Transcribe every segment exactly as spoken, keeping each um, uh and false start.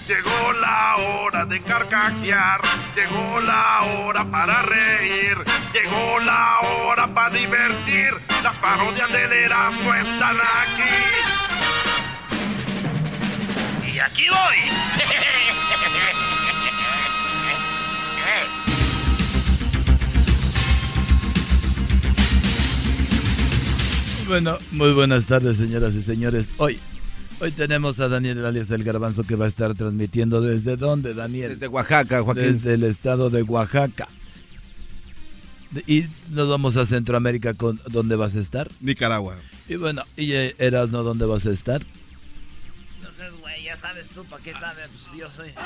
Llegó la hora de carcajear, llegó la hora para reír, llegó la hora para divertir. Las parodias del Erasmo están aquí. Y aquí voy. Bueno, muy buenas tardes, señoras y señores. Hoy, hoy tenemos a Daniel alias El Garbanzo, que va a estar transmitiendo. ¿Desde dónde, Daniel? Desde Oaxaca, Joaquín. Desde el estado de Oaxaca. Y nos vamos a Centroamérica. Con, ¿Dónde vas a estar? Nicaragua. Y bueno, ¿y Erasmo, dónde vas a estar? No sé, güey, ya sabes tú, ¿para qué sabes? Pues yo soy...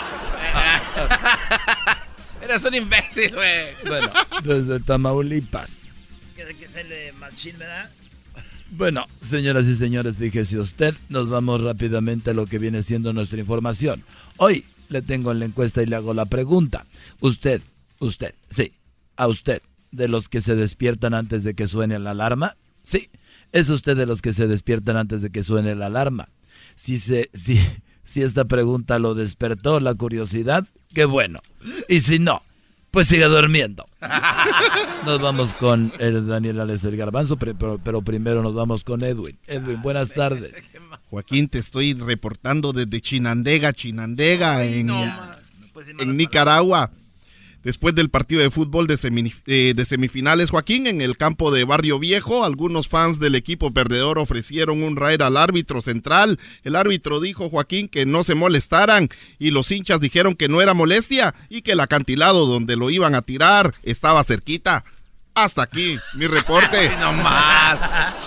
Eres un imbécil, güey. Bueno, desde Tamaulipas. Es que de que se le machín, ¿verdad? Bueno, señoras y señores, fíjese usted, nos vamos rápidamente a lo que viene siendo nuestra información. Hoy le tengo en la encuesta y le hago la pregunta. Usted, usted, sí, a usted, de los que se despiertan antes de que suene la alarma, sí, es usted de los que se despiertan antes de que suene la alarma. Si, se, si, si esta pregunta lo despertó la curiosidad, qué bueno. Y si no, pues sigue durmiendo. Nos vamos con el Daniel alias El Garbanzo, pero, pero primero nos vamos con Edwin. Edwin, buenas tardes. Joaquín, te estoy reportando desde Chinandega, Chinandega, en, no, en Nicaragua. Después del partido de fútbol de, semi, eh, de semifinales, Joaquín, en el campo de Barrio Viejo, algunos fans del equipo perdedor ofrecieron un raid al árbitro central. El árbitro dijo, Joaquín, que no se molestaran, y los hinchas dijeron que no era molestia y que el acantilado donde lo iban a tirar estaba cerquita. Hasta aquí, mi reporte. No más.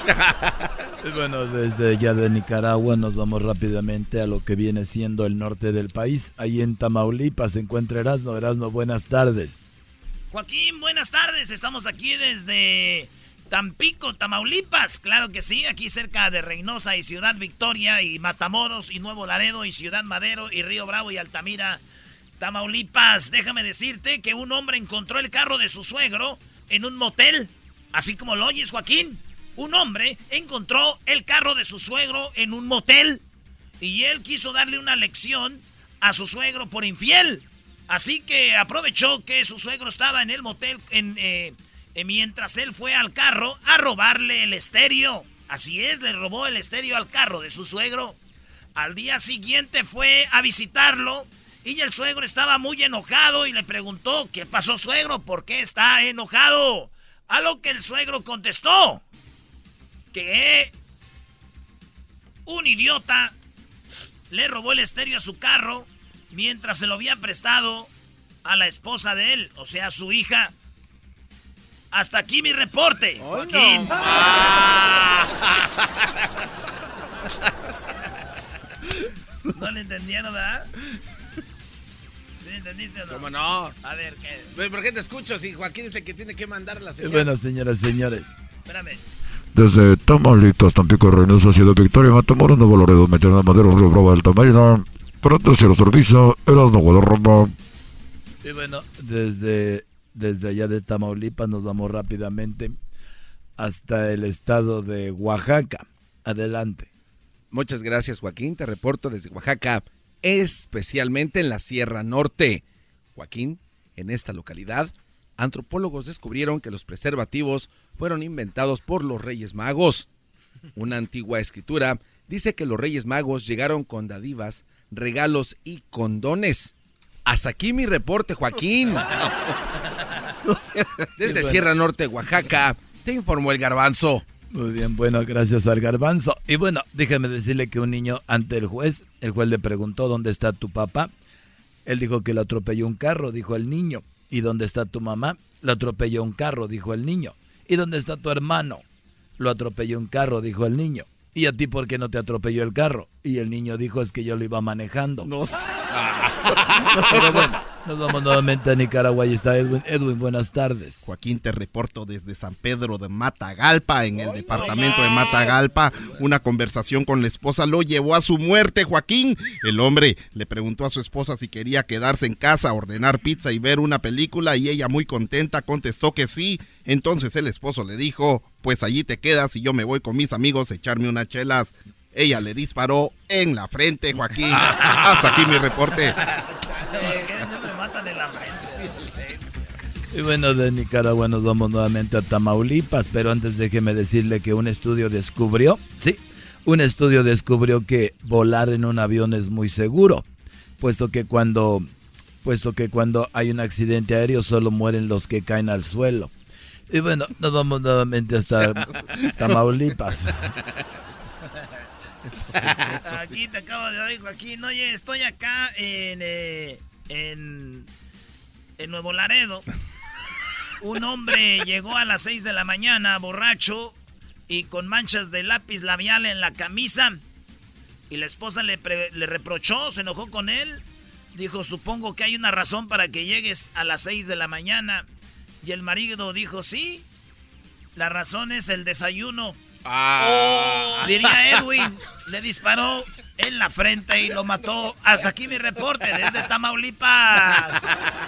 Bueno, desde ya de Nicaragua nos vamos rápidamente a lo que viene siendo el norte del país. Ahí en Tamaulipas se encuentra Erasmo. Erasmo, buenas tardes. Joaquín, buenas tardes. Estamos aquí desde Tampico, Tamaulipas. Claro que sí, aquí cerca de Reynosa y Ciudad Victoria y Matamoros y Nuevo Laredo y Ciudad Madero y Río Bravo y Altamira, Tamaulipas. Déjame decirte que un hombre encontró el carro de su suegro en un motel, así como lo oyes, Joaquín. Un hombre encontró el carro de su suegro en un motel y él quiso darle una lección a su suegro por infiel. Así que aprovechó que su suegro estaba en el motel en, eh, eh, mientras él fue al carro a robarle el estéreo. Así es, le robó el estéreo al carro de su suegro. Al día siguiente fue a visitarlo y el suegro estaba muy enojado y le preguntó, ¿qué pasó, suegro? ¿Por qué está enojado? A lo que el suegro contestó que un idiota le robó el estéreo a su carro mientras se lo había prestado a la esposa de él, o sea, su hija. Hasta aquí mi reporte, oh, Joaquín. No. No le entendieron, ¿verdad? ¿Sí entendiste o no? ¿Cómo no? A ver, ¿qué? ¿Por qué te escucho si Joaquín es el que tiene que mandar la señal? Bueno, señoras y señores. Espérame. Desde Tamaulipas, Tampico, Reynosa, Ciudad Victoria, Matamoros, Nuevo Laredo, Mediana Madero, Río Bravo, Altamira, pronto se lo servicio, Erasmo Guadarrama. Y bueno, desde, desde allá de Tamaulipas nos vamos rápidamente hasta el estado de Oaxaca. Adelante. Muchas gracias, Joaquín. Te reporto desde Oaxaca, especialmente en la Sierra Norte. Joaquín, en esta localidad, antropólogos descubrieron que los preservativos fueron inventados por los Reyes Magos. Una antigua escritura dice que los Reyes Magos llegaron con dádivas, regalos y condones. Hasta aquí mi reporte, Joaquín. Desde Sierra Norte, Oaxaca, te informó el Garbanzo. Muy bien, bueno, gracias al Garbanzo. Y bueno, déjame decirle que un niño ante el juez, el juez le preguntó, ¿dónde está tu papá? Él dijo que lo atropelló un carro, dijo el niño. ¿Y dónde está tu mamá? Lo atropelló un carro, dijo el niño. ¿Y dónde está tu hermano? Lo atropelló un carro, dijo el niño. ¿Y a ti por qué no te atropelló el carro? Y el niño dijo, es que yo lo iba manejando. No sé. Pero bueno, nos vamos nuevamente a Nicaragua. Ahí está Edwin. Edwin, buenas tardes. Joaquín, te reporto desde San Pedro de Matagalpa, en el departamento de Matagalpa. Una conversación con la esposa lo llevó a su muerte, Joaquín. El hombre le preguntó a su esposa si quería quedarse en casa, ordenar pizza y ver una película, y ella, muy contenta, contestó que sí. Entonces el esposo le dijo, pues allí te quedas y yo me voy con mis amigos a echarme unas chelas. ella le disparó en la frente, Joaquín. Hasta aquí mi reporte. Me matan en la frente. Y bueno, de Nicaragua nos vamos nuevamente a Tamaulipas, pero antes déjeme decirle que un estudio descubrió, sí, un estudio descubrió que volar en un avión es muy seguro, puesto que cuando, puesto que cuando hay un accidente aéreo solo mueren los que caen al suelo. Y bueno, nos vamos nuevamente hasta Tamaulipas. Aquí te acabo de oír, Joaquín. Oye, estoy acá en, eh, en, en Nuevo Laredo. Un hombre llegó a las seis de la mañana borracho y con manchas de lápiz labial en la camisa. Y la esposa le, pre, le reprochó, se enojó con él. Dijo, supongo que hay una razón para que llegues a las seis de la mañana. Y el marido dijo, sí, la razón es el desayuno. Ah. Oh, diría Edwin, le disparó en la frente y lo mató. Hasta aquí mi reporte desde Tamaulipas.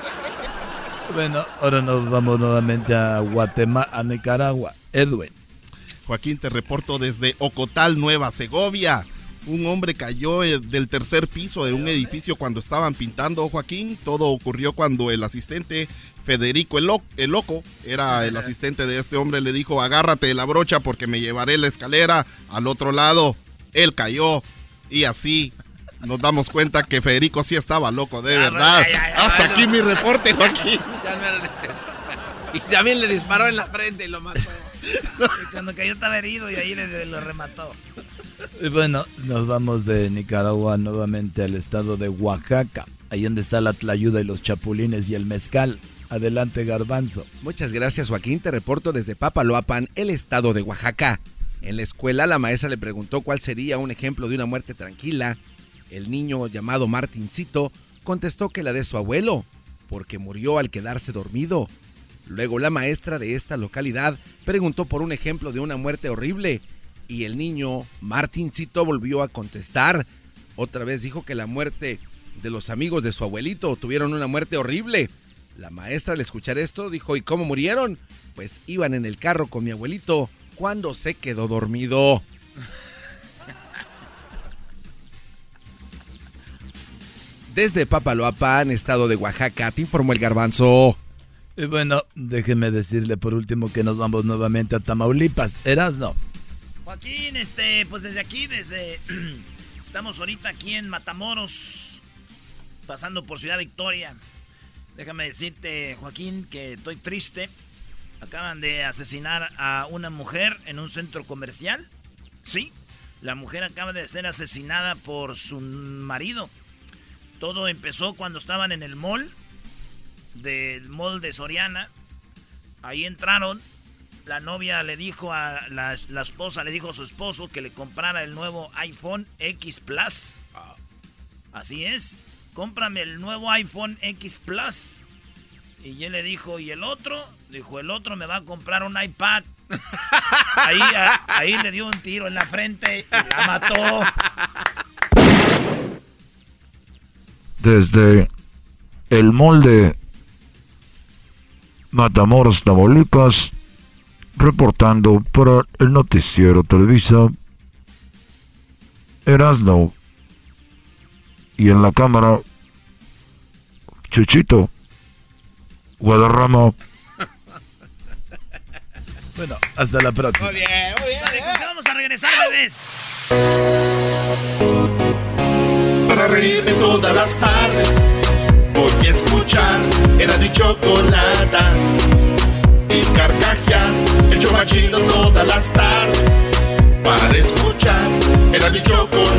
Bueno, ahora nos vamos nuevamente a Guatemala, a Nicaragua. Edwin. Joaquín, te reporto desde Ocotal, Nueva Segovia. Un hombre cayó del tercer piso de un edificio cuando estaban pintando, Joaquín. Todo ocurrió cuando el asistente Federico el, Lo- el Loco, era el asistente de este hombre, le dijo, agárrate de la brocha porque me llevaré la escalera al otro lado. Él cayó y así nos damos cuenta que Federico sí estaba loco, de verdad. Ya, ya, ya, Hasta bueno. Aquí mi reporte, Joaquín. Y también le disparó en la frente y lo mató. Cuando cayó estaba herido y ahí le, lo remató. Y bueno, nos vamos de Nicaragua nuevamente al estado de Oaxaca, ahí donde está la tlayuda y los chapulines y el mezcal. Adelante, Garbanzo. Muchas gracias, Joaquín. Te reporto desde Papaloapan, el estado de Oaxaca. En la escuela, la maestra le preguntó cuál sería un ejemplo de una muerte tranquila. El niño llamado Martincito contestó que la de su abuelo, porque murió al quedarse dormido. Luego la maestra de esta localidad preguntó por un ejemplo de una muerte horrible y el niño Martincito volvió a contestar. Otra vez dijo que la muerte de los amigos de su abuelito tuvieron una muerte horrible. La maestra al escuchar esto dijo, ¿y cómo murieron? Pues iban en el carro con mi abuelito cuando se quedó dormido. Desde Papaloapan, estado de Oaxaca, te informó el Garbanzo. Y bueno, déjeme decirle por último que nos vamos nuevamente a Tamaulipas. Erasno. Joaquín, este, pues desde aquí, desde... estamos ahorita aquí en Matamoros, pasando por Ciudad Victoria. Déjame decirte, Joaquín, que estoy triste. Acaban de asesinar a una mujer en un centro comercial. Sí, la mujer acaba de ser asesinada por su marido. Todo empezó cuando estaban en el mall, del mall de Soriana. Ahí entraron, la novia le dijo a la, la esposa, le dijo a su esposo que le comprara el nuevo iPhone X Plus. Así es, cómprame el nuevo iPhone X Plus. Y él le dijo, ¿y el otro? Dijo, el otro me va a comprar un iPad. Ahí, a, ahí le dio un tiro en la frente y la mató. Desde el molde Matamoros, Tamaulipas, reportando para el noticiero Televisa, Erasno, y en la cámara, Chuchito Guadarrama. Bueno, hasta la próxima. Muy bien, muy bien. ¿Qué vamos a regresar, bebés? Para reírme todas las tardes, voy a escuchar Erasmo y Chocolata. Y carcajear, el show más chido todas las tardes. Para escuchar Erasmo y Chocolata.